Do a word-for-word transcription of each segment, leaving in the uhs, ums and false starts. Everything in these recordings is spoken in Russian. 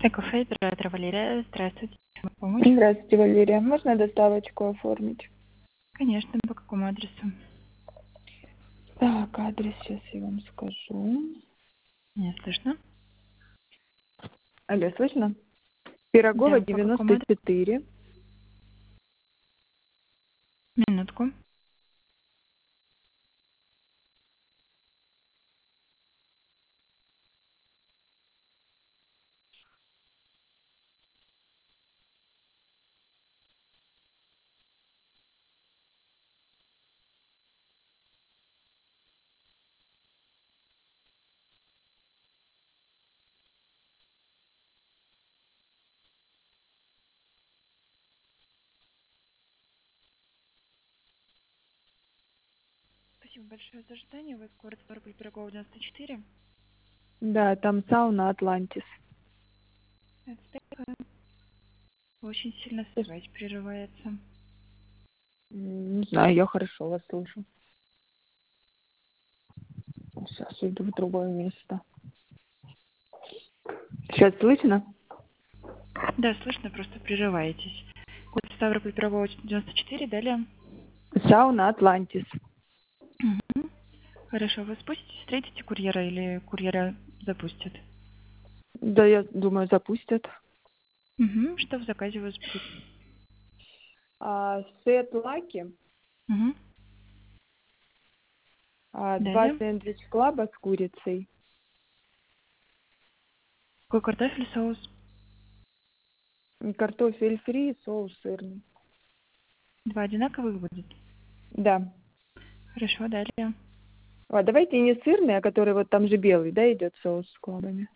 Экофей, оператор Валерия. Здравствуйте. Чем могу помочь? Здравствуйте, Валерия. Можно доставочку оформить? Конечно. По какому адресу? Так, адрес сейчас я вам скажу. Не слышно. Алло, слышно? Да, Пирогова, по какому девяносто адресу? четыре. Минутку. Спасибо большое за ожидание. Вы город Ставрополь, Пирогова, девяносто четыре. Да, там сауна Атлантис. Это такое. Очень сильно связь прерывается. М, Не знаю, я хорошо вас слышу. Сейчас иду в другое место. Сейчас слышно? Да, слышно, просто прерываетесь. Город Ставрополь, Пирогова, девяносто четыре. Далее. Сауна Атлантис. Мгм. Хорошо. Вы спустите, встретите курьера или курьера запустят? Да, я думаю, запустят. Угу. Что в заказе у вас будет? А, сет лаки, Угу. а, два Далее. сэндвич клаба с курицей. Какой картофель, соус? И картофель фри, соус сырный. Два одинаковых будет? Да. Хорошо, далее. А, давайте не сырный, а который вот там же белый, да, идет соус с клабами?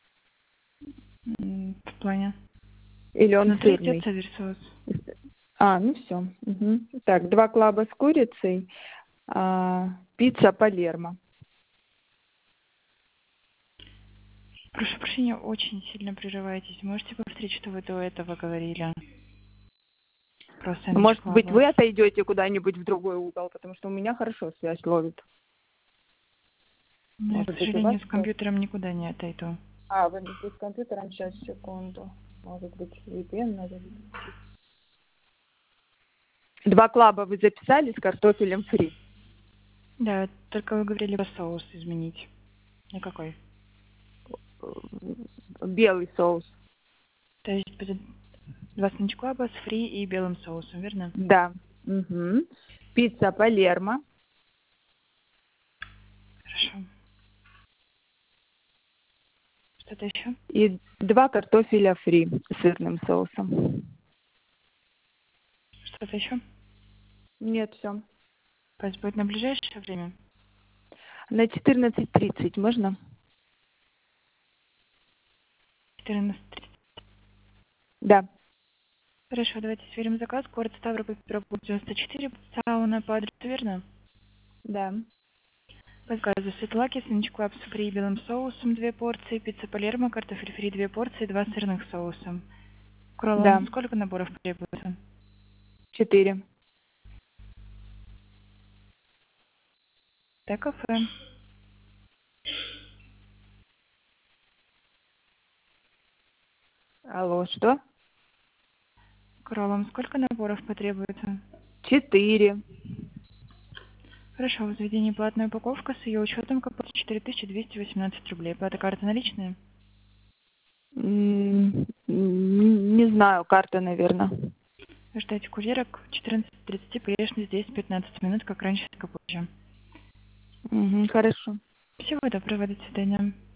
М, В плане. Или он Внутри идет сырный? соус. А, ну все. Так, два клаба с курицей, а, пицца Палермо. Прошу прощения, очень сильно прерываетесь. Можете повторить, что вы до этого говорили? Про Ну, сэндвич может быть, клаба. вы отойдете куда-нибудь в другой угол, потому что у меня хорошо связь ловит. Но я, к Может быть, у вас сожалению, с тоже? компьютером никуда не отойду. А, вы здесь с компьютером, сейчас, секунду. Может быть, ви пи эн надо выключить. Два клаба вы записали с картофелем фри? Да, только вы говорили про соус изменить. И какой? Э, Белый соус. То есть будет два сэндвич клаба с фри и белым соусом, верно? Да. Угу. Пицца Палермо. Хорошо. Что-то еще? И два картофеля фри с сырным соусом. Что-то еще? Нет, все. То есть будет на ближайшее время? На четырнадцать тридцать можно? четырнадцать тридцать. Да. Хорошо, давайте сверим заказ. Город Ставрополь, Пирогова, девяносто четыре. Сауна по адресу, верно? Да. По заказу светлаки, сэндвич клаб с фри и белым соусом две порции, пицца Палермо, картофель фри две порции, два сырных соуса. Кроллом Да. сколько наборов требуется? Четыре. Т-кафе. Алло, что? Кроллом сколько наборов потребуется? Четыре. Хорошо, в заведении платная упаковка с ее учетом КП четыре тысячи двести восемнадцать рублей. Плата карты наличные? М, н- Не знаю, карта, наверное. Ждайте курьера к четырнадцати тридцати, конечно, здесь пятнадцать минут, как раньше, так и позже. Угу, хорошо. Всего доброго, до свидания.